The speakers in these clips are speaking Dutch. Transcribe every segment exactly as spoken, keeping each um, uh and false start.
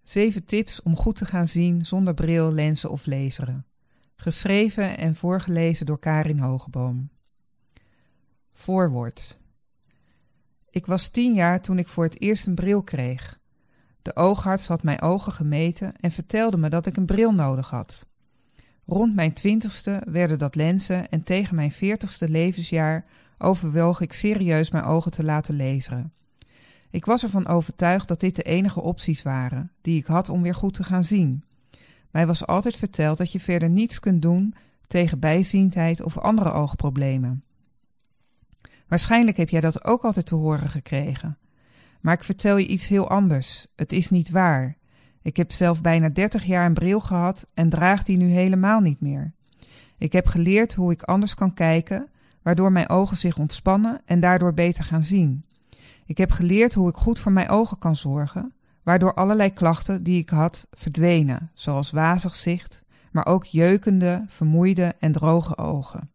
Zeven tips om goed te gaan zien zonder bril, lenzen of laseren. Geschreven en voorgelezen door Karin Hogeboom. Voorwoord. Ik was tien jaar toen ik voor het eerst een bril kreeg. De oogarts had mijn ogen gemeten en vertelde me dat ik een bril nodig had. Rond mijn twintigste werden dat lenzen en tegen mijn veertigste levensjaar overwoog ik serieus mijn ogen te laten laseren. Ik was ervan overtuigd dat dit de enige opties waren die ik had om weer goed te gaan zien. Mij was altijd verteld dat je verder niets kunt doen tegen bijziendheid of andere oogproblemen. Waarschijnlijk heb jij dat ook altijd te horen gekregen. Maar ik vertel je iets heel anders. Het is niet waar. Ik heb zelf bijna dertig jaar een bril gehad en draag die nu helemaal niet meer. Ik heb geleerd hoe ik anders kan kijken, waardoor mijn ogen zich ontspannen en daardoor beter gaan zien. Ik heb geleerd hoe ik goed voor mijn ogen kan zorgen, waardoor allerlei klachten die ik had verdwenen, zoals wazig zicht, maar ook jeukende, vermoeide en droge ogen.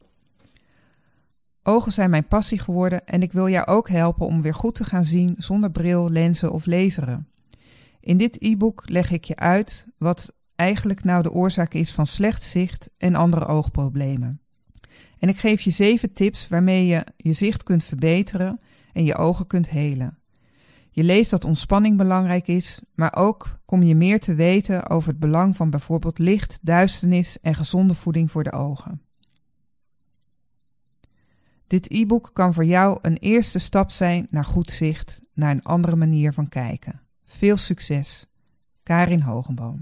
Ogen zijn mijn passie geworden en ik wil jou ook helpen om weer goed te gaan zien zonder bril, lenzen of laseren. In dit e-book leg ik je uit wat eigenlijk nou de oorzaak is van slecht zicht en andere oogproblemen. En ik geef je zeven tips waarmee je je zicht kunt verbeteren en je ogen kunt helen. Je leest dat ontspanning belangrijk is, maar ook kom je meer te weten over het belang van bijvoorbeeld licht, duisternis en gezonde voeding voor de ogen. Dit e-book kan voor jou een eerste stap zijn naar goed zicht, naar een andere manier van kijken. Veel succes. Karin Hogeboom.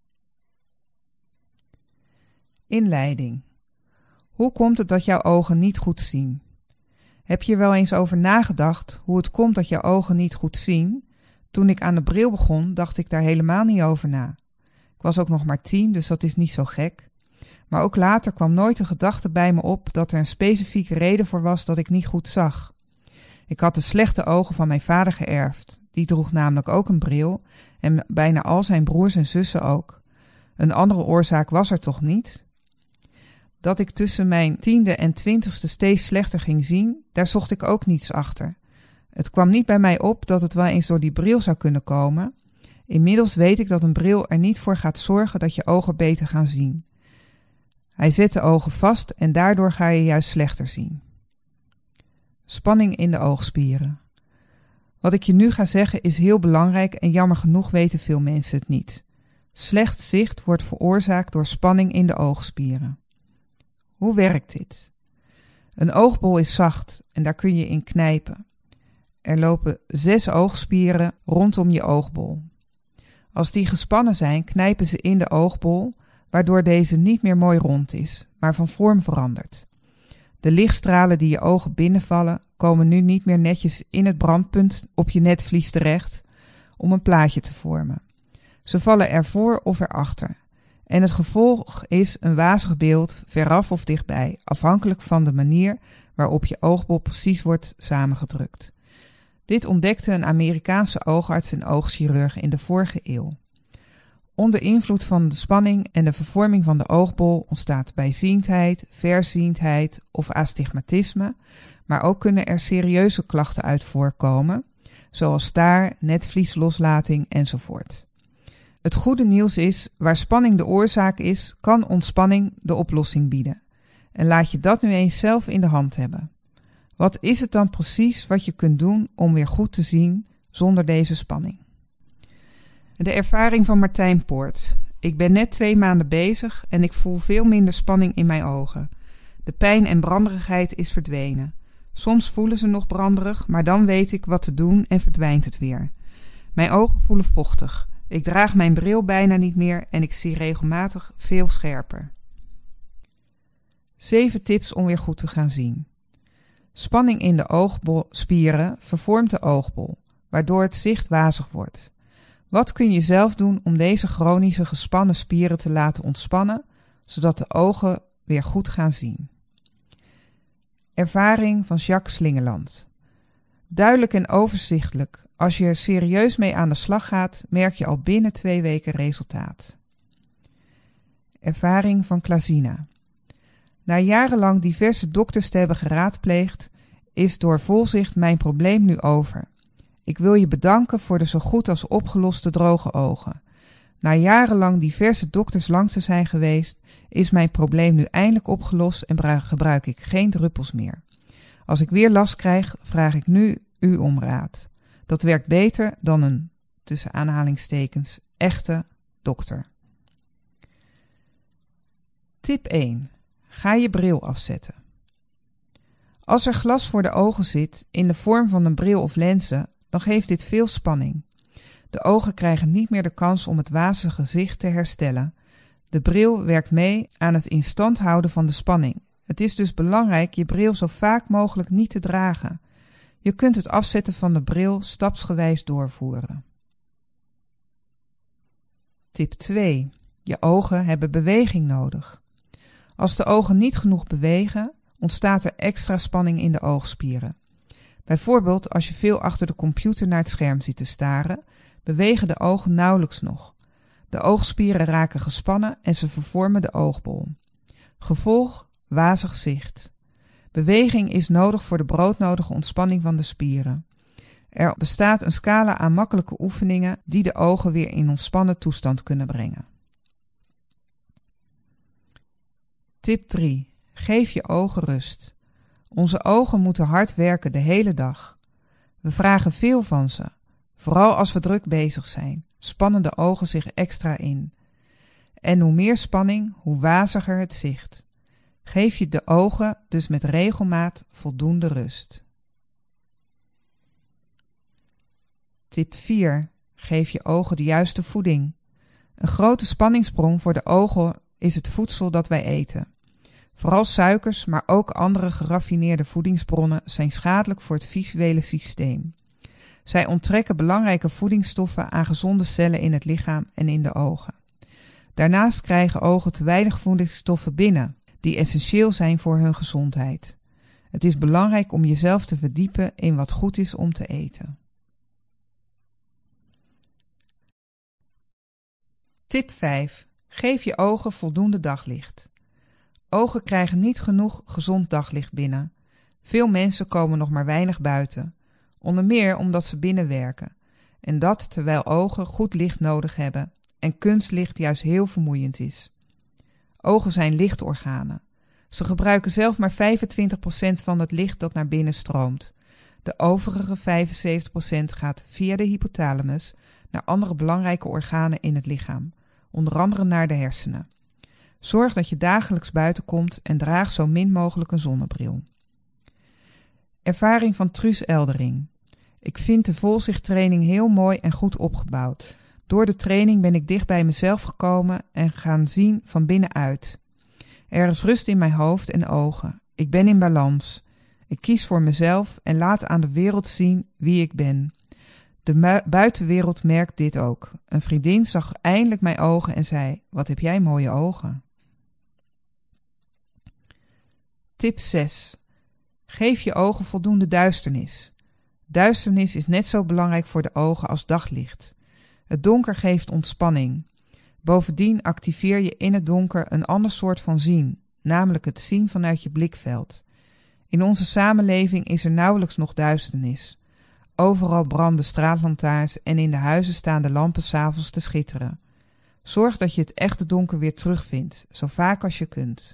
Inleiding. Hoe komt het dat jouw ogen niet goed zien? Heb je er wel eens over nagedacht hoe het komt dat jouw ogen niet goed zien? Toen ik aan de bril begon, dacht ik daar helemaal niet over na. Ik was ook nog maar tien, dus dat is niet zo gek. Maar ook later kwam nooit de gedachte bij me op dat er een specifieke reden voor was dat ik niet goed zag. Ik had de slechte ogen van mijn vader geërfd. Die droeg namelijk ook een bril en bijna al zijn broers en zussen ook. Een andere oorzaak was er toch niet? Dat ik tussen mijn tiende en twintigste steeds slechter ging zien, daar zocht ik ook niets achter. Het kwam niet bij mij op dat het wel eens door die bril zou kunnen komen. Inmiddels weet ik dat een bril er niet voor gaat zorgen dat je ogen beter gaan zien. Hij zet de ogen vast en daardoor ga je juist slechter zien. Spanning in de oogspieren. Wat ik je nu ga zeggen is heel belangrijk en jammer genoeg weten veel mensen het niet. Slecht zicht wordt veroorzaakt door spanning in de oogspieren. Hoe werkt dit? Een oogbol is zacht en daar kun je in knijpen. Er lopen zes oogspieren rondom je oogbol. Als die gespannen zijn, knijpen ze in de oogbol, waardoor deze niet meer mooi rond is, maar van vorm verandert. De lichtstralen die je ogen binnenvallen, komen nu niet meer netjes in het brandpunt op je netvlies terecht om een plaatje te vormen. Ze vallen ervoor of erachter. En het gevolg is een wazig beeld, veraf of dichtbij, afhankelijk van de manier waarop je oogbol precies wordt samengedrukt. Dit ontdekte een Amerikaanse oogarts en oogchirurg in de vorige eeuw. Onder invloed van de spanning en de vervorming van de oogbol ontstaat bijziendheid, verziendheid of astigmatisme, maar ook kunnen er serieuze klachten uit voorkomen, zoals staar, netvlieslating enzovoort. Het goede nieuws is, waar spanning de oorzaak is, kan ontspanning de oplossing bieden. En laat je dat nu eens zelf in de hand hebben. Wat is het dan precies wat je kunt doen om weer goed te zien zonder deze spanning? De ervaring van Martijn Poort. Ik ben net twee maanden bezig en ik voel veel minder spanning in mijn ogen. De pijn en branderigheid is verdwenen. Soms voelen ze nog branderig, maar dan weet ik wat te doen en verdwijnt het weer. Mijn ogen voelen vochtig. Ik draag mijn bril bijna niet meer en ik zie regelmatig veel scherper. Zeven tips om weer goed te gaan zien. Spanning in de oogspieren vervormt de oogbol, waardoor het zicht wazig wordt. Wat kun je zelf doen om deze chronische gespannen spieren te laten ontspannen, zodat de ogen weer goed gaan zien? Ervaring van Jacques Slingeland. Duidelijk en overzichtelijk. Als je er serieus mee aan de slag gaat, merk je al binnen twee weken resultaat. Ervaring van Klazina. Na jarenlang diverse dokters te hebben geraadpleegd, is door volzicht mijn probleem nu over. Ik wil je bedanken voor de zo goed als opgeloste droge ogen. Na jarenlang diverse dokters langs te zijn geweest, is mijn probleem nu eindelijk opgelost en gebruik ik geen druppels meer. Als ik weer last krijg, vraag ik nu u om raad. Dat werkt beter dan een, tussen aanhalingstekens, echte dokter. Tip één. Ga je bril afzetten. Als er glas voor de ogen zit, in de vorm van een bril of lenzen, dan geeft dit veel spanning. De ogen krijgen niet meer de kans om het wazige zicht te herstellen. De bril werkt mee aan het in stand houden van de spanning. Het is dus belangrijk je bril zo vaak mogelijk niet te dragen. Je kunt het afzetten van de bril stapsgewijs doorvoeren. Tip twee. Je ogen hebben beweging nodig. Als de ogen niet genoeg bewegen, ontstaat er extra spanning in de oogspieren. Bijvoorbeeld als je veel achter de computer naar het scherm zit te staren, bewegen de ogen nauwelijks nog. De oogspieren raken gespannen en ze vervormen de oogbol. Gevolg: wazig zicht. Beweging is nodig voor de broodnodige ontspanning van de spieren. Er bestaat een scala aan makkelijke oefeningen die de ogen weer in ontspannen toestand kunnen brengen. Tip drie. Geef je ogen rust. Onze ogen moeten hard werken de hele dag. We vragen veel van ze. Vooral als we druk bezig zijn, spannen de ogen zich extra in. En hoe meer spanning, hoe waziger het zicht. Geef je de ogen dus met regelmaat voldoende rust. Tip vier. Geef je ogen de juiste voeding. Een grote spanningsbron voor de ogen is het voedsel dat wij eten. Vooral suikers, maar ook andere geraffineerde voedingsbronnen zijn schadelijk voor het visuele systeem. Zij onttrekken belangrijke voedingsstoffen aan gezonde cellen in het lichaam en in de ogen. Daarnaast krijgen ogen te weinig voedingsstoffen binnen, die essentieel zijn voor hun gezondheid. Het is belangrijk om jezelf te verdiepen in wat goed is om te eten. Tip vijf. Geef je ogen voldoende daglicht. Ogen krijgen niet genoeg gezond daglicht binnen. Veel mensen komen nog maar weinig buiten. Onder meer omdat ze binnen werken. En dat terwijl ogen goed licht nodig hebben en kunstlicht juist heel vermoeiend is. Ogen zijn lichtorganen. Ze gebruiken zelf maar vijfentwintig procent van het licht dat naar binnen stroomt. De overige vijfenzeventig procent gaat via de hypothalamus naar andere belangrijke organen in het lichaam, onder andere naar de hersenen. Zorg dat je dagelijks buiten komt en draag zo min mogelijk een zonnebril. Ervaring van Truus Eldering. Ik vind de volzichttraining heel mooi en goed opgebouwd. Door de training ben ik dicht bij mezelf gekomen en gaan zien van binnenuit. Er is rust in mijn hoofd en ogen. Ik ben in balans. Ik kies voor mezelf en laat aan de wereld zien wie ik ben. De mu- buitenwereld merkt dit ook. Een vriendin zag eindelijk mijn ogen en zei: "Wat heb jij mooie ogen." Tip zes. Geef je ogen voldoende duisternis. Duisternis is net zo belangrijk voor de ogen als daglicht. Het donker geeft ontspanning. Bovendien activeer je in het donker een ander soort van zien, namelijk het zien vanuit je blikveld. In onze samenleving is er nauwelijks nog duisternis. Overal branden straatlantaarns en in de huizen staan de lampen 's avonds te schitteren. Zorg dat je het echte donker weer terugvindt, zo vaak als je kunt.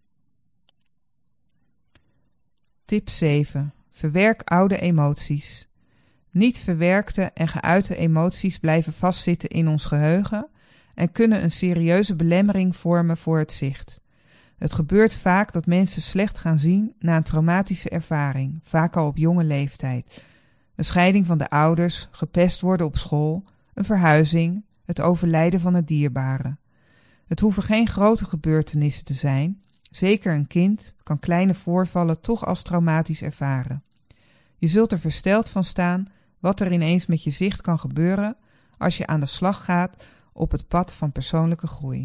Tip zeven. Verwerk oude emoties. Niet verwerkte en geuite emoties blijven vastzitten in ons geheugen en kunnen een serieuze belemmering vormen voor het zicht. Het gebeurt vaak dat mensen slecht gaan zien na een traumatische ervaring, vaak al op jonge leeftijd. Een scheiding van de ouders, gepest worden op school, een verhuizing, het overlijden van het dierbare. Het hoeven geen grote gebeurtenissen te zijn. Zeker een kind kan kleine voorvallen toch als traumatisch ervaren. Je zult er versteld van staan wat er ineens met je zicht kan gebeuren als je aan de slag gaat op het pad van persoonlijke groei.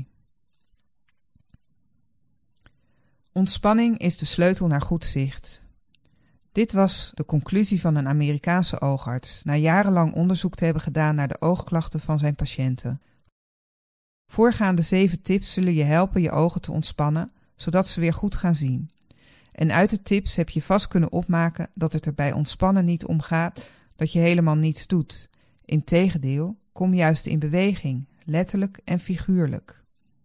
Ontspanning is de sleutel naar goed zicht. Dit was de conclusie van een Amerikaanse oogarts, na jarenlang onderzoek te hebben gedaan naar de oogklachten van zijn patiënten. Voorgaande zeven tips zullen je helpen je ogen te ontspannen, zodat ze weer goed gaan zien. En uit de tips heb je vast kunnen opmaken dat het er bij ontspannen niet om gaat dat je helemaal niets doet. Integendeel, kom juist in beweging, letterlijk en figuurlijk.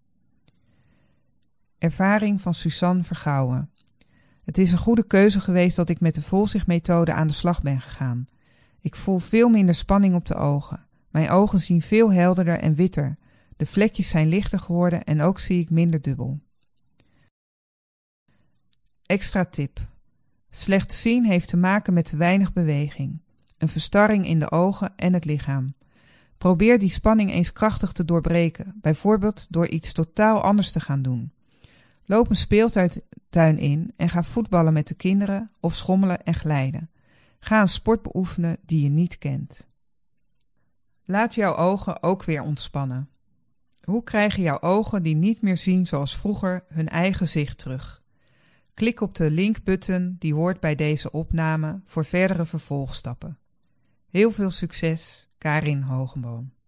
Ervaring van Suzanne Vergouwen. Het is een goede keuze geweest dat ik met de Volzicht-methode aan de slag ben gegaan. Ik voel veel minder spanning op de ogen. Mijn ogen zien veel helderder en witter. De vlekjes zijn lichter geworden en ook zie ik minder dubbel. Extra tip. Slecht zien heeft te maken met te weinig beweging. Een verstarring in de ogen en het lichaam. Probeer die spanning eens krachtig te doorbreken, bijvoorbeeld door iets totaal anders te gaan doen. Loop een speeltuin in en ga voetballen met de kinderen of schommelen en glijden. Ga een sport beoefenen die je niet kent. Laat jouw ogen ook weer ontspannen. Hoe krijgen jouw ogen die niet meer zien zoals vroeger hun eigen zicht terug? Klik op de linkbutton die hoort bij deze opname voor verdere vervolgstappen. Heel veel succes, Karin Hogenboom.